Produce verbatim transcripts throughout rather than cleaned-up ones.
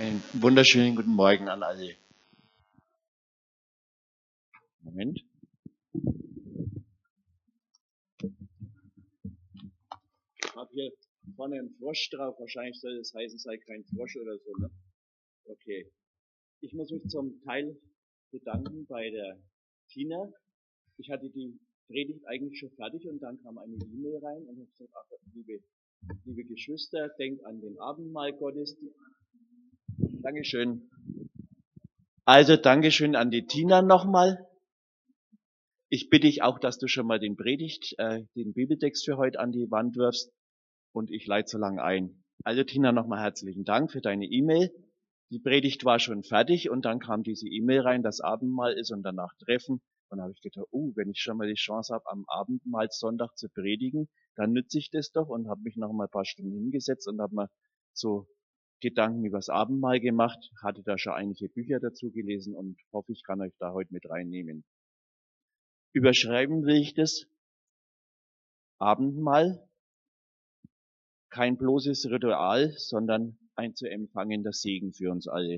Einen wunderschönen guten Morgen an alle. Moment. Ich habe hier vorne einen Frosch drauf. Wahrscheinlich soll das heißen, sei kein Frosch oder so, ne? Okay. Ich muss mich zum Teil bedanken bei der Tina. Ich hatte die Predigt eigentlich schon fertig und dann kam eine E-Mail rein und habe gesagt, ach, liebe, liebe Geschwister, denkt an den Abendmahl Gottes. Dankeschön. Also Dankeschön an die Tina nochmal. Ich bitte dich auch, dass du schon mal den Predigt, äh, den Bibeltext für heute an die Wand wirfst und ich leite so lange ein. Also Tina, nochmal herzlichen Dank für deine E-Mail. Die Predigt war schon fertig und dann kam diese E-Mail rein, dass Abendmahl ist und danach Treffen. Und dann habe ich gedacht, oh, wenn ich schon mal die Chance habe, am Abendmahlssonntag zu predigen, dann nütze ich das doch und habe mich noch mal ein paar Stunden hingesetzt und habe mal so Gedanken über das Abendmahl gemacht, hatte da schon einige Bücher dazu gelesen und hoffe, ich kann euch da heute mit reinnehmen. Überschreiben will ich das Abendmahl, kein bloßes Ritual, sondern ein zu empfangender Segen für uns alle.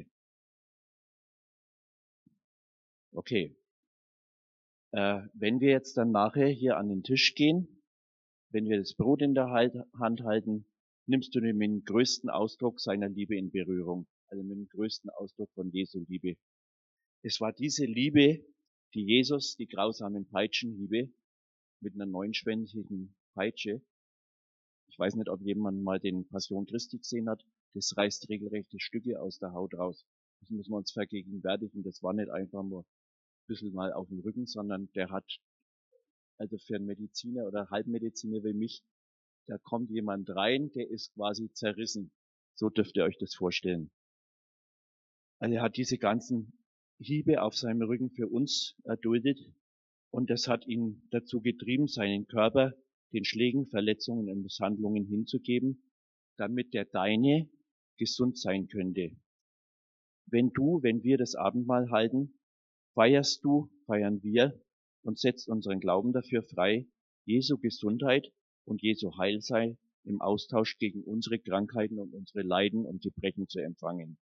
Okay. Äh, wenn wir jetzt dann nachher hier an den Tisch gehen, wenn wir das Brot in der Hand halten, nimmst du den mit dem größten Ausdruck seiner Liebe in Berührung, also mit dem größten Ausdruck von Jesu Liebe. Es war diese Liebe, die Jesus, die grausamen Peitschenhiebe mit einer neunschwänzigen Peitsche, ich weiß nicht, ob jemand mal den Passion Christi gesehen hat, das reißt regelrechte Stücke aus der Haut raus. Das muss man uns vergegenwärtigen, das war nicht einfach nur ein bisschen mal auf dem Rücken, sondern der hat, also für einen Mediziner oder Halbmediziner wie mich, da kommt jemand rein, der ist quasi zerrissen. So dürft ihr euch das vorstellen. Also er hat diese ganzen Hiebe auf seinem Rücken für uns erduldet und das hat ihn dazu getrieben, seinen Körper den Schlägen, Verletzungen und Misshandlungen hinzugeben, damit der deine gesund sein könnte. Wenn du, wenn wir das Abendmahl halten, feierst du, feiern wir und setzt unseren Glauben dafür frei, Jesu Gesundheit und Jesu Heilsein im Austausch gegen unsere Krankheiten und unsere Leiden und Gebrechen zu empfangen.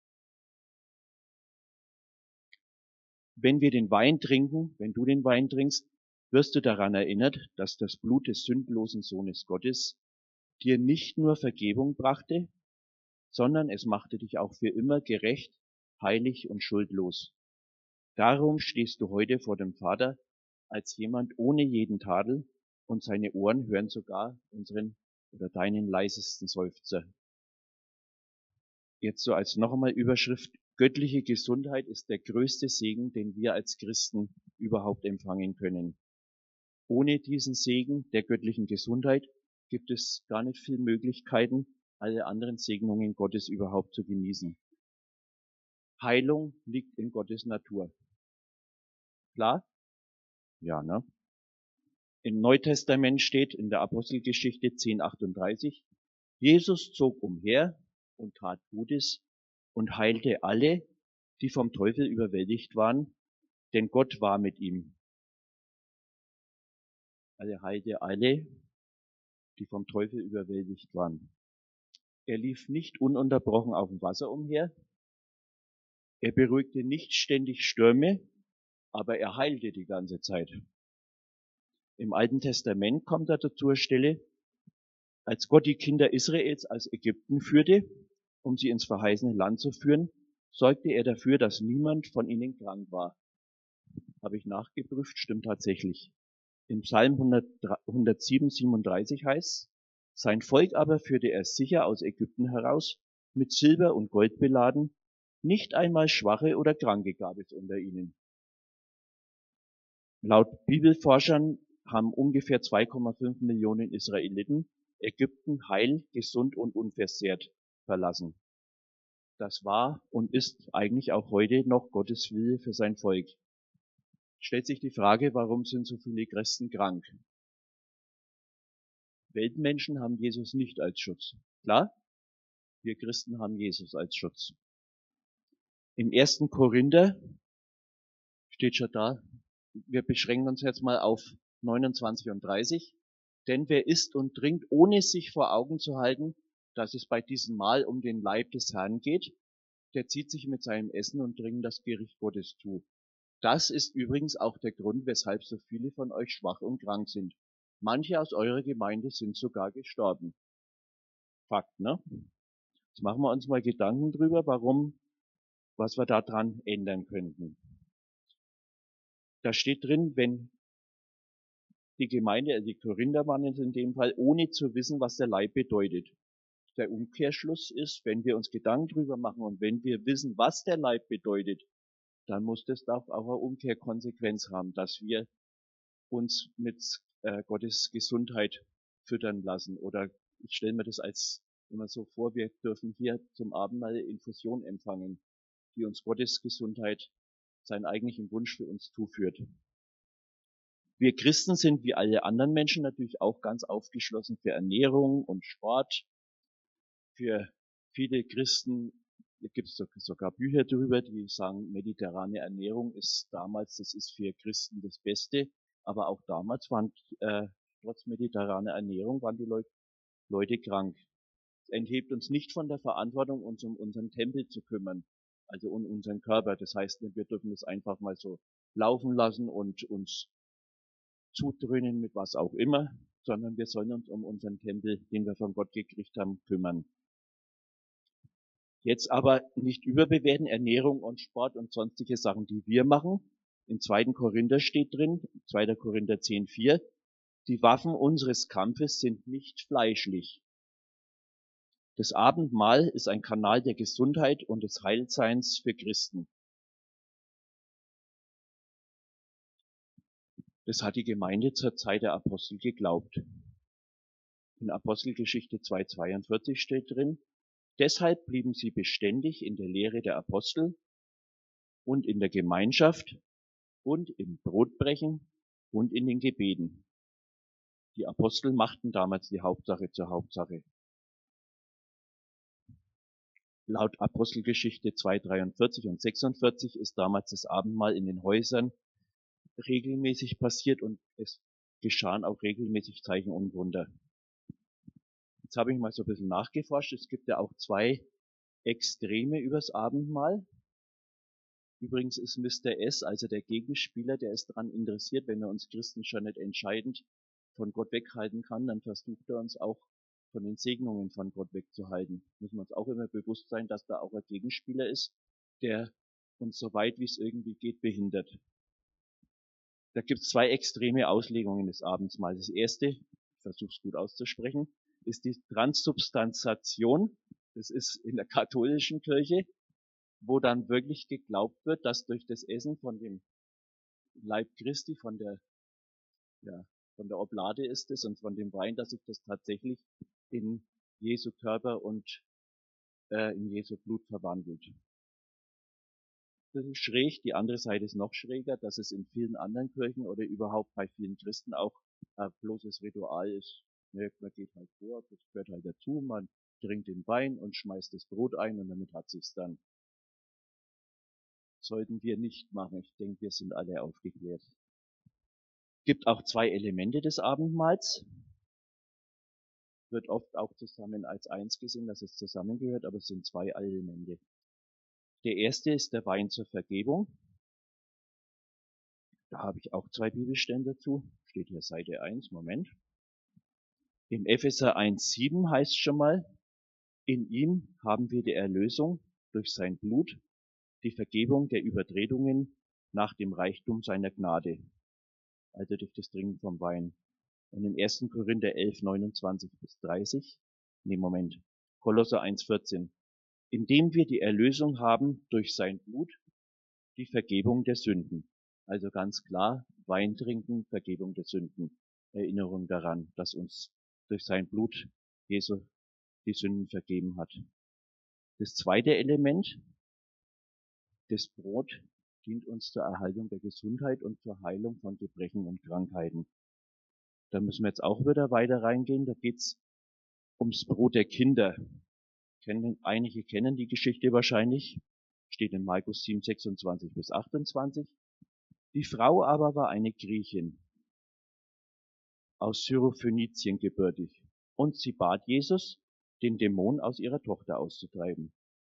Wenn wir den Wein trinken, wenn du den Wein trinkst, wirst du daran erinnert, dass das Blut des sündlosen Sohnes Gottes dir nicht nur Vergebung brachte, sondern es machte dich auch für immer gerecht, heilig und schuldlos. Darum stehst du heute vor dem Vater als jemand ohne jeden Tadel und seine Ohren hören sogar unseren oder deinen leisesten Seufzer. Jetzt so als noch einmal Überschrift, göttliche Gesundheit ist der größte Segen, den wir als Christen überhaupt empfangen können. Ohne diesen Segen der göttlichen Gesundheit gibt es gar nicht viele Möglichkeiten, alle anderen Segnungen Gottes überhaupt zu genießen. Heilung liegt in Gottes Natur. Klar? Ja, ne? Im Neutestament steht in der Apostelgeschichte zehn achtunddreißig, Jesus zog umher und tat Gutes und heilte alle, die vom Teufel überwältigt waren, denn Gott war mit ihm. Also heilte alle, die vom Teufel überwältigt waren. Er lief nicht ununterbrochen auf dem Wasser umher, er beruhigte nicht ständig Stürme, aber er heilte die ganze Zeit. Im Alten Testament kommt er zur Stelle, als Gott die Kinder Israels aus Ägypten führte, um sie ins verheißene Land zu führen, sorgte er dafür, dass niemand von ihnen krank war. Habe ich nachgeprüft, stimmt tatsächlich. Im Psalm hundertsieben, siebenunddreißig heißt, sein Volk aber führte er sicher aus Ägypten heraus, mit Silber und Gold beladen, nicht einmal Schwache oder Kranke gab es unter ihnen. Laut Bibelforschern haben ungefähr zwei Komma fünf Millionen Israeliten Ägypten heil, gesund und unversehrt verlassen. Das war und ist eigentlich auch heute noch Gottes Wille für sein Volk. Stellt sich die Frage, warum sind so viele Christen krank? Weltmenschen haben Jesus nicht als Schutz. Klar? Wir Christen haben Jesus als Schutz. Im ersten Korinther steht schon da, wir beschränken uns jetzt mal auf neunundzwanzig und dreißig. Denn wer isst und trinkt, ohne sich vor Augen zu halten, dass es bei diesem Mahl um den Leib des Herrn geht, der zieht sich mit seinem Essen und Trinken das Gericht Gottes zu. Das ist übrigens auch der Grund, weshalb so viele von euch schwach und krank sind. Manche aus eurer Gemeinde sind sogar gestorben. Fakt, ne? Jetzt machen wir uns mal Gedanken drüber, warum, was wir da dran ändern könnten. Da steht drin, wenn die Gemeinde, also die Korinther waren jetzt in dem Fall, ohne zu wissen, was der Leib bedeutet. Der Umkehrschluss ist, wenn wir uns Gedanken drüber machen und wenn wir wissen, was der Leib bedeutet, dann muss das doch auch eine Umkehrkonsequenz haben, dass wir uns mit äh, Gottes Gesundheit füttern lassen. Oder ich stelle mir das als immer so vor, wir dürfen hier zum Abendmahl Infusion empfangen, die uns Gottes Gesundheit, seinen eigentlichen Wunsch für uns zuführt. Wir Christen sind wie alle anderen Menschen natürlich auch ganz aufgeschlossen für Ernährung und Sport. Für viele Christen gibt es sogar Bücher darüber, die sagen, mediterrane Ernährung ist damals, das ist für Christen das Beste. Aber auch damals waren, äh, trotz mediterraner Ernährung, waren die Leute, Leute krank. Es enthebt uns nicht von der Verantwortung, uns um unseren Tempel zu kümmern, also um unseren Körper. Das heißt, wir dürfen es einfach mal so laufen lassen und uns zudröhnen mit was auch immer, sondern wir sollen uns um unseren Tempel, den wir von Gott gekriegt haben, kümmern. Jetzt aber nicht überbewerten, Ernährung und Sport und sonstige Sachen, die wir machen. Im zweiten Korinther steht drin, zweiter Korinther zehn vier, die Waffen unseres Kampfes sind nicht fleischlich. Das Abendmahl ist ein Kanal der Gesundheit und des Heilseins für Christen. Das hat die Gemeinde zur Zeit der Apostel geglaubt. In Apostelgeschichte zwei zweiundvierzig steht drin, deshalb blieben sie beständig in der Lehre der Apostel und in der Gemeinschaft und im Brotbrechen und in den Gebeten. Die Apostel machten damals die Hauptsache zur Hauptsache. Laut Apostelgeschichte zwei dreiundvierzig und sechsundvierzig ist damals das Abendmahl in den Häusern regelmäßig passiert und es geschahen auch regelmäßig Zeichen und Wunder. Jetzt habe ich mal so ein bisschen nachgeforscht. Es gibt ja auch zwei Extreme übers Abendmahl. Übrigens ist Mister S., also der Gegenspieler, der ist daran interessiert, wenn er uns Christen schon nicht entscheidend von Gott weghalten kann, dann versucht er uns auch von den Segnungen von Gott wegzuhalten. Müssen wir uns auch immer bewusst sein, dass da auch ein Gegenspieler ist, der uns so weit wie es irgendwie geht behindert. Da gibt es zwei extreme Auslegungen des Abendmahls. Das erste, ich versuche es gut auszusprechen, ist die Transsubstantiation. Das ist in der katholischen Kirche, wo dann wirklich geglaubt wird, dass durch das Essen von dem Leib Christi, von der, ja, von der Oblade ist es und von dem Wein, dass sich das tatsächlich in Jesu Körper und äh, in Jesu Blut verwandelt. Das ist schräg, die andere Seite ist noch schräger, dass es in vielen anderen Kirchen oder überhaupt bei vielen Christen auch ein bloßes Ritual ist. Ne, man geht halt vor, das gehört halt dazu, man trinkt den Wein und schmeißt das Brot ein und damit hat sich's dann. Sollten wir nicht machen. Ich denke, wir sind alle aufgeklärt. Gibt auch zwei Elemente des Abendmahls. Wird oft auch zusammen als eins gesehen, dass es zusammengehört, aber es sind zwei Elemente. Der erste ist der Wein zur Vergebung. Da habe ich auch zwei Bibelstellen dazu. Steht hier Seite eins, Moment. Im Epheser eins sieben heißt schon mal, in ihm haben wir die Erlösung durch sein Blut, die Vergebung der Übertretungen nach dem Reichtum seiner Gnade, also durch das Trinken vom Wein. Und im ersten Korinther elf neunundzwanzig bis dreißig, nee, Moment, Kolosser eins vierzehn, indem wir die Erlösung haben durch sein Blut, die Vergebung der Sünden. Also ganz klar, Wein trinken, Vergebung der Sünden. Erinnerung daran, dass uns durch sein Blut Jesu die Sünden vergeben hat. Das zweite Element, das Brot, dient uns zur Erhaltung der Gesundheit und zur Heilung von Gebrechen und Krankheiten. Da müssen wir jetzt auch wieder weiter reingehen. Da geht's ums Brot der Kinder. Kennen, einige kennen die Geschichte wahrscheinlich. Steht in Markus sieben sechsundzwanzig bis achtundzwanzig. Die Frau aber war eine Griechin, aus Syrophönizien gebürtig. Und sie bat Jesus, den Dämon aus ihrer Tochter auszutreiben.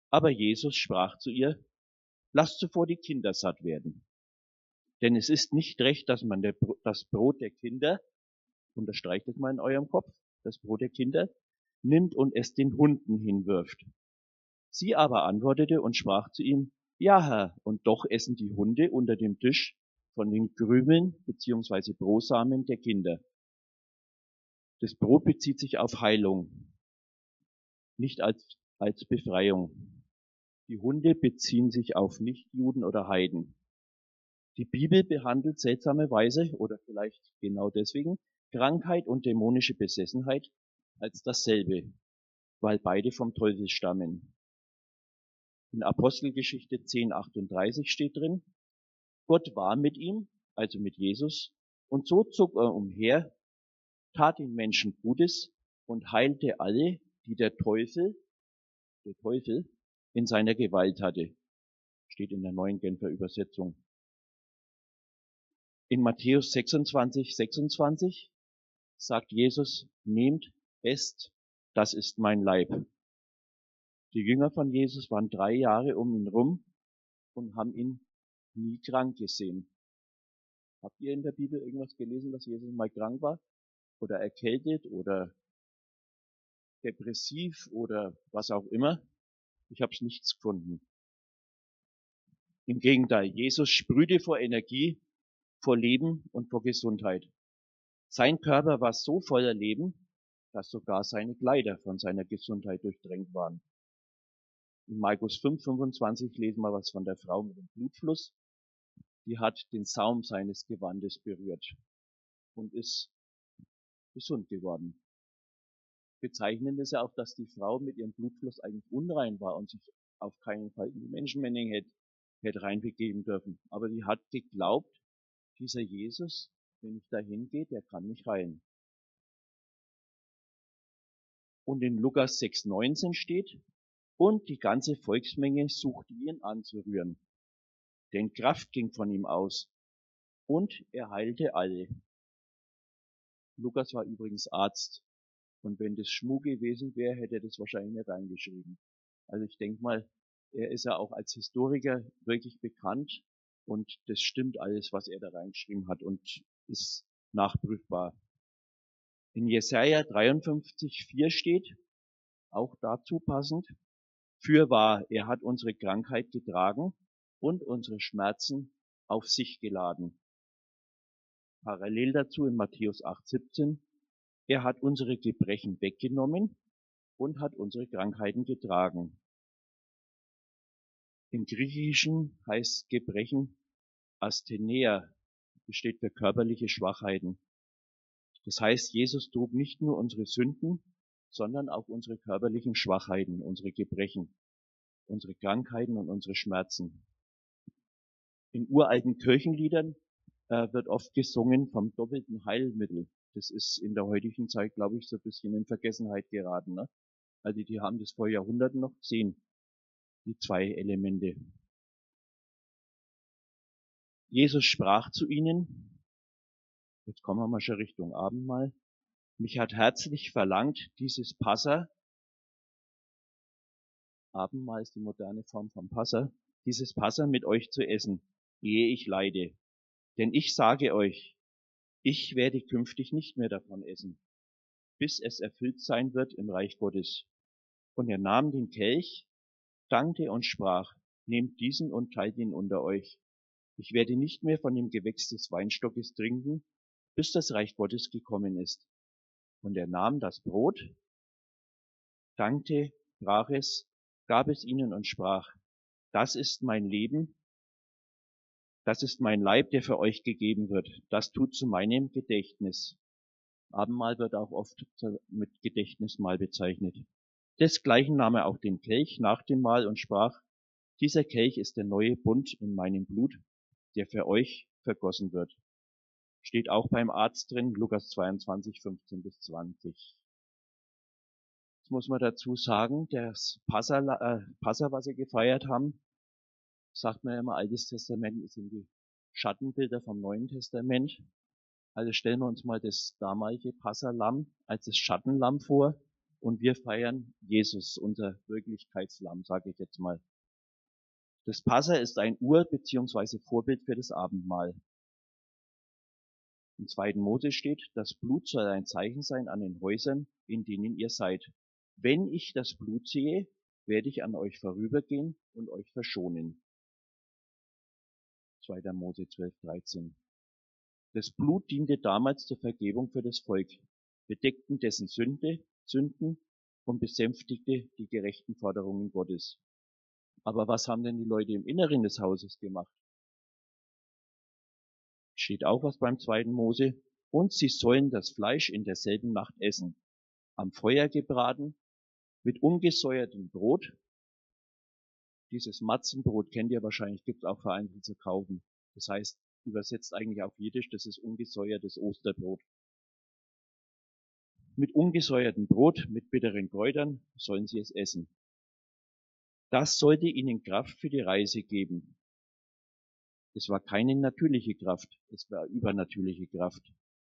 Aber Jesus sprach zu ihr, lasst zuvor die Kinder satt werden. Denn es ist nicht recht, dass man der, das Brot der Kinder, unterstreicht es mal in eurem Kopf, das Brot der Kinder, nimmt und es den Hunden hinwirft. Sie aber antwortete und sprach zu ihm, ja Herr, und doch essen die Hunde unter dem Tisch von den Krümeln bzw. Brosamen der Kinder. Das Brot bezieht sich auf Heilung, nicht als, als Befreiung. Die Hunde beziehen sich auf Nichtjuden oder Heiden. Die Bibel behandelt seltsamerweise, oder vielleicht genau deswegen, Krankheit und dämonische Besessenheit als dasselbe, weil beide vom Teufel stammen. In Apostelgeschichte zehn achtunddreißig steht drin, Gott war mit ihm, also mit Jesus, und so zog er umher, tat den Menschen Gutes und heilte alle, die der Teufel, der Teufel, in seiner Gewalt hatte. Steht in der neuen Genfer Übersetzung. In Matthäus sechsundzwanzig, sechsundzwanzig sagt Jesus, nehmt, esst, das ist mein Leib. Die Jünger von Jesus waren drei Jahre um ihn rum und haben ihn nie krank gesehen. Habt ihr in der Bibel irgendwas gelesen, dass Jesus mal krank war? Oder erkältet oder depressiv oder was auch immer? Ich habe nichts gefunden. Im Gegenteil, Jesus sprühte vor Energie, vor Leben und vor Gesundheit. Sein Körper war so voller Leben, dass sogar seine Kleider von seiner Gesundheit durchdrängt waren. In Markus fünf, fünfundzwanzig lesen wir was von der Frau mit dem Blutfluss. Die hat den Saum seines Gewandes berührt und ist gesund geworden. Bezeichnend ist ja auch, dass die Frau mit ihrem Blutfluss eigentlich unrein war und sich auf keinen Fall in die Menschenmenge hätte, hätte reinbegeben dürfen. Aber die hat geglaubt, dieser Jesus, wenn ich da hingehe, der kann mich heilen. Und in Lukas sechs, neunzehn steht, und die ganze Volksmenge suchte ihn anzurühren. Denn Kraft ging von ihm aus und er heilte alle. Lukas war übrigens Arzt. Und wenn das Schmuck gewesen wäre, hätte er das wahrscheinlich nicht reingeschrieben. Also ich denke mal, er ist ja auch als Historiker wirklich bekannt und das stimmt alles, was er da reingeschrieben hat und ist nachprüfbar. In Jesaja dreiundfünfzig, vier steht, auch dazu passend, fürwahr, er hat unsere Krankheit getragen und unsere Schmerzen auf sich geladen. Parallel dazu in Matthäus acht, siebzehn, er hat unsere Gebrechen weggenommen und hat unsere Krankheiten getragen. Im Griechischen heißt Gebrechen Asthenia, das steht für körperliche Schwachheiten. Das heißt, Jesus trug nicht nur unsere Sünden, sondern auch unsere körperlichen Schwachheiten, unsere Gebrechen, unsere Krankheiten und unsere Schmerzen. In uralten Kirchenliedern äh, wird oft gesungen vom doppelten Heilmittel. Das ist in der heutigen Zeit, glaube ich, so ein bisschen in Vergessenheit geraten. Ne? Also die haben das vor Jahrhunderten noch gesehen, die zwei Elemente. Jesus sprach zu ihnen, jetzt kommen wir mal schon Richtung Abendmahl, mich hat herzlich verlangt, dieses Passa, Abendmahl ist die moderne Form vom Passa, dieses Passa mit euch zu essen, ehe ich leide. Denn ich sage euch, ich werde künftig nicht mehr davon essen, bis es erfüllt sein wird im Reich Gottes. Und er nahm den Kelch, dankte und sprach, nehmt diesen und teilt ihn unter euch. Ich werde nicht mehr von dem Gewächs des Weinstockes trinken, bis das Reich Gottes gekommen ist. Und er nahm das Brot, dankte, brach es, gab es ihnen und sprach, das ist mein Leben, das ist mein Leib, der für euch gegeben wird. Das tut zu meinem Gedächtnis. Abendmahl wird auch oft mit Gedächtnismahl bezeichnet. Desgleichen nahm er auch den Kelch nach dem Mahl und sprach, dieser Kelch ist der neue Bund in meinem Blut, der für euch vergossen wird. Steht auch beim Arzt drin, Lukas zweiundzwanzig, fünfzehn bis zwanzig. Jetzt muss man dazu sagen, das Passa, äh, Passa, was sie gefeiert haben, sagt man ja immer, Altes Testament sind die Schattenbilder vom Neuen Testament. Also stellen wir uns mal das damalige Passalamm als das Schattenlamm vor und wir feiern Jesus, unser Wirklichkeitslamm, sage ich jetzt mal. Das Passa ist ein Ur- bzw. Vorbild für das Abendmahl. Im zweiten Mose steht, das Blut soll ein Zeichen sein an den Häusern, in denen ihr seid. Wenn ich das Blut sehe, werde ich an euch vorübergehen und euch verschonen. zweiter Mose zwölf, dreizehn. Das Blut diente damals zur Vergebung für das Volk, bedeckten dessen Sünde, Sünden und besänftigte die gerechten Forderungen Gottes. Aber was haben denn die Leute im Inneren des Hauses gemacht? Steht auch was beim zweiten Mose. Und sie sollen das Fleisch in derselben Nacht essen, am Feuer gebraten, mit ungesäuertem Brot. Dieses Matzenbrot kennt ihr wahrscheinlich, gibt es auch vereinzelt zu kaufen. Das heißt, übersetzt eigentlich auf Jiddisch, das ist ungesäuertes Osterbrot. Mit ungesäuertem Brot, mit bitteren Kräutern sollen sie es essen. Das sollte ihnen Kraft für die Reise geben. Es war keine natürliche Kraft, es war übernatürliche Kraft.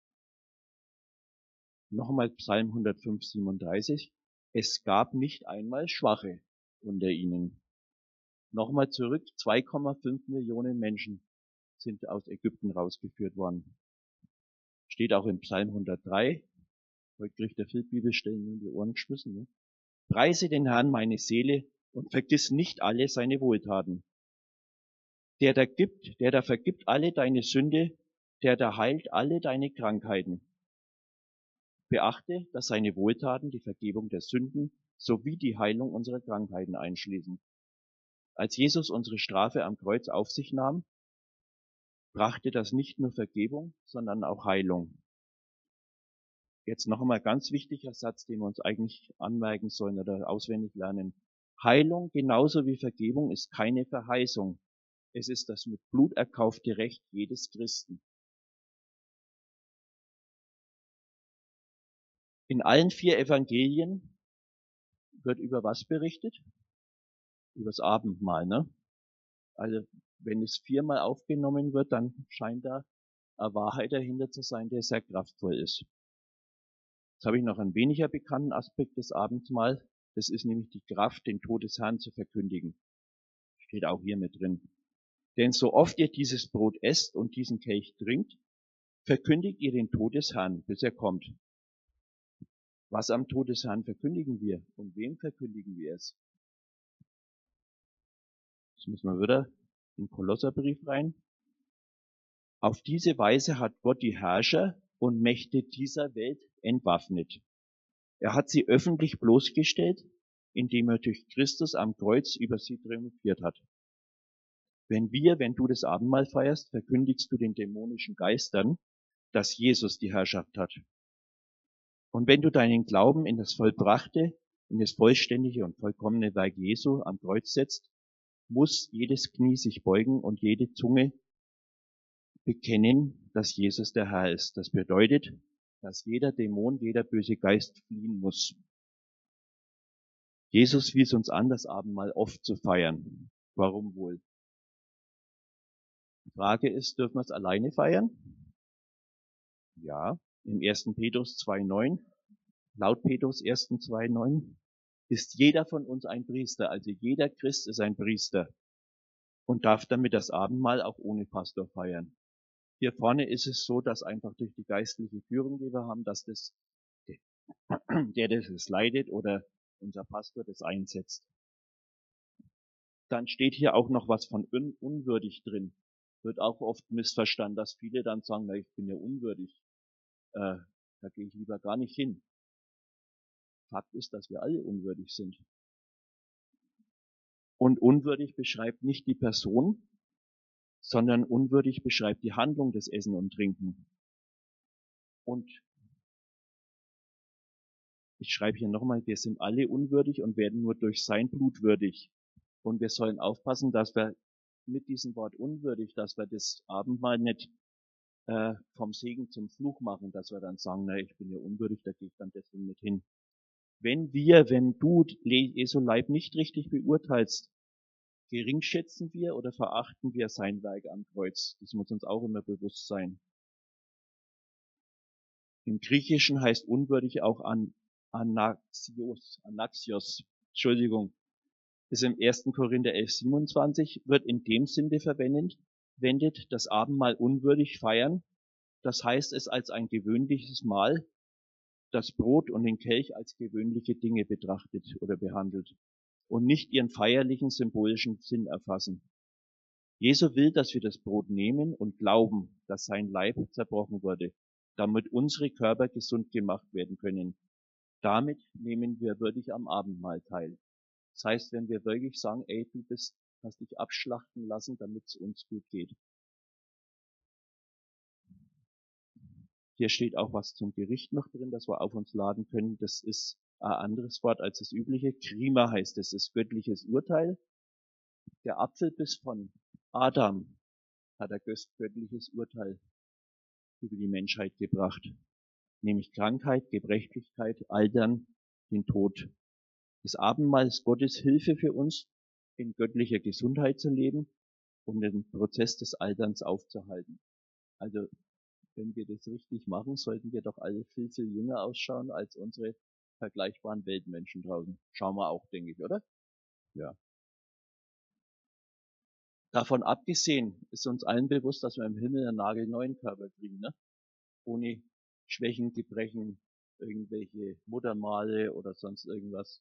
Nochmal Psalm hundertfünf, siebenunddreißig. Es gab nicht einmal Schwache unter ihnen. Nochmal zurück, zwei Komma fünf Millionen Menschen sind aus Ägypten rausgeführt worden. Steht auch im Psalm hundertdrei. Heute kriegt der Phil Bibelstellen in die Ohren geschmissen. Ne? Preise den Herrn meine Seele und vergiss nicht alle seine Wohltaten. Der da gibt, der da vergibt alle deine Sünde, der da heilt alle deine Krankheiten. Beachte, dass seine Wohltaten die Vergebung der Sünden sowie die Heilung unserer Krankheiten einschließen. Als Jesus unsere Strafe am Kreuz auf sich nahm, brachte das nicht nur Vergebung, sondern auch Heilung. Jetzt noch einmal ganz wichtiger Satz, den wir uns eigentlich anmerken sollen oder auswendig lernen. Heilung genauso wie Vergebung ist keine Verheißung. Es ist das mit Blut erkaufte Recht jedes Christen. In allen vier Evangelien wird über was berichtet? Über das Abendmahl, ne? Also, wenn es viermal aufgenommen wird, dann scheint da eine Wahrheit dahinter zu sein, der sehr kraftvoll ist. Jetzt habe ich noch einen weniger bekannten Aspekt des Abendmahls. Das ist nämlich die Kraft, den Tod des Herrn zu verkündigen. Steht auch hier mit drin. Denn so oft ihr dieses Brot esst und diesen Kelch trinkt, verkündigt ihr den Tod des Herrn, bis er kommt. Was am Tod des Herrn verkündigen wir? Und wem verkündigen wir es? Jetzt müssen wir wieder in den Kolosserbrief rein. Auf diese Weise hat Gott die Herrscher und Mächte dieser Welt entwaffnet. Er hat sie öffentlich bloßgestellt, indem er durch Christus am Kreuz über sie triumphiert hat. Wenn wir, wenn du das Abendmahl feierst, verkündigst du den dämonischen Geistern, dass Jesus die Herrschaft hat. Und wenn du deinen Glauben in das Vollbrachte, in das vollständige und vollkommene Werk Jesu am Kreuz setzt, muss jedes Knie sich beugen und jede Zunge bekennen, dass Jesus der Herr ist. Das bedeutet, dass jeder Dämon, jeder böse Geist fliehen muss. Jesus wies uns an, das Abendmahl oft zu feiern. Warum wohl? Die Frage ist, dürfen wir es alleine feiern? Ja, im ersten Petrus zwei neun, laut Petrus ersten zwei neun, ist jeder von uns ein Priester, also jeder Christ ist ein Priester und darf damit das Abendmahl auch ohne Pastor feiern. Hier vorne ist es so, dass einfach durch die geistliche Führung, die wir haben, dass das, der das leidet oder unser Pastor das einsetzt. Dann steht hier auch noch was von un- unwürdig drin. Wird auch oft missverstanden, dass viele dann sagen, na, ich bin ja unwürdig. Äh, da gehe ich lieber gar nicht hin. Fakt ist, dass wir alle unwürdig sind. Und unwürdig beschreibt nicht die Person, sondern unwürdig beschreibt die Handlung des Essen und Trinken. Und ich schreibe hier nochmal, wir sind alle unwürdig und werden nur durch sein Blut würdig. Und wir sollen aufpassen, dass wir mit diesem Wort unwürdig, dass wir das Abendmahl nicht äh, vom Segen zum Fluch machen, dass wir dann sagen, na, ich bin ja unwürdig, da gehe ich dann deswegen nicht hin. Wenn wir, wenn du Jesu Leib nicht richtig beurteilst, geringschätzen wir oder verachten wir sein Werk am Kreuz. Das muss uns auch immer bewusst sein. Im Griechischen heißt unwürdig auch an Anaxios, Anaxios, Entschuldigung, ist im ersten Korinther elf siebenundzwanzig, wird in dem Sinne verwendet, wendet das Abendmahl unwürdig feiern, das heißt es als ein gewöhnliches Mahl, das Brot und den Kelch als gewöhnliche Dinge betrachtet oder behandelt und nicht ihren feierlichen symbolischen Sinn erfassen. Jesus will, dass wir das Brot nehmen und glauben, dass sein Leib zerbrochen wurde, damit unsere Körper gesund gemacht werden können. Damit nehmen wir würdig am Abendmahl teil. Das heißt, wenn wir wirklich sagen, ey, du bist, hast dich abschlachten lassen, damit es uns gut geht. Hier steht auch was zum Gericht noch drin, das wir auf uns laden können. Das ist ein anderes Wort als das übliche. Krima heißt es, ist göttliches Urteil. Der Apfelbiss von Adam hat ein göttliches Urteil über die Menschheit gebracht, nämlich Krankheit, Gebrechlichkeit, Altern, den Tod. Das Abendmahl ist Gottes Hilfe für uns, in göttlicher Gesundheit zu leben und den Prozess des Alterns aufzuhalten. Also, wenn wir das richtig machen, sollten wir doch alle viel, viel jünger ausschauen als unsere vergleichbaren Weltmenschen draußen. Schauen wir auch, denke ich, oder? Ja. Davon abgesehen ist uns allen bewusst, dass wir im Himmel einen nagelneuen Körper kriegen, ne? Ohne Schwächen, Gebrechen, irgendwelche Muttermale oder sonst irgendwas.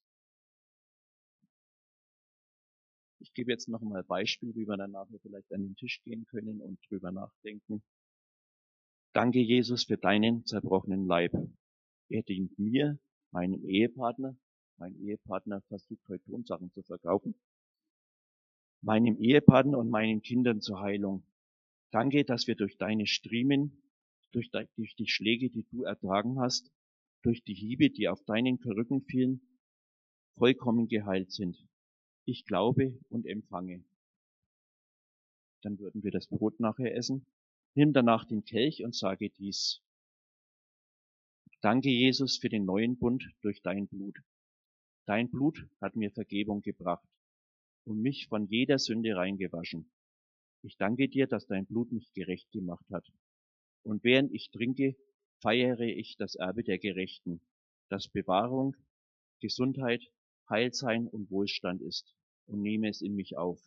Ich gebe jetzt noch mal ein Beispiel, wie wir dann nachher vielleicht an den Tisch gehen können und drüber nachdenken. Danke, Jesus, für deinen zerbrochenen Leib. Er dient mir, meinem Ehepartner. Mein Ehepartner versucht heute Tonsachen zu verkaufen. Meinem Ehepartner und meinen Kindern zur Heilung. Danke, dass wir durch deine Striemen, durch, de, durch die Schläge, die du ertragen hast, durch die Hiebe, die auf deinen Rücken fielen, vollkommen geheilt sind. Ich glaube und empfange. Dann würden wir das Brot nachher essen. Nimm danach den Kelch und sage dies. Danke, Jesus, für den neuen Bund durch dein Blut. Dein Blut hat mir Vergebung gebracht und mich von jeder Sünde reingewaschen. Ich danke dir, dass dein Blut mich gerecht gemacht hat. Und während ich trinke, feiere ich das Erbe der Gerechten, das Bewahrung, Gesundheit, Heilsein und Wohlstand ist, und nehme es in mich auf.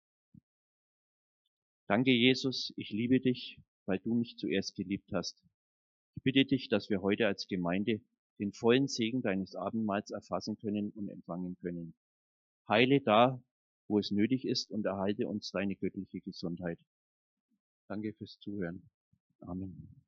Danke, Jesus, ich liebe dich, weil du mich zuerst geliebt hast. Ich bitte dich, dass wir heute als Gemeinde den vollen Segen deines Abendmahls erfassen können und empfangen können. Heile da, wo es nötig ist, und erhalte uns deine göttliche Gesundheit. Danke fürs Zuhören. Amen.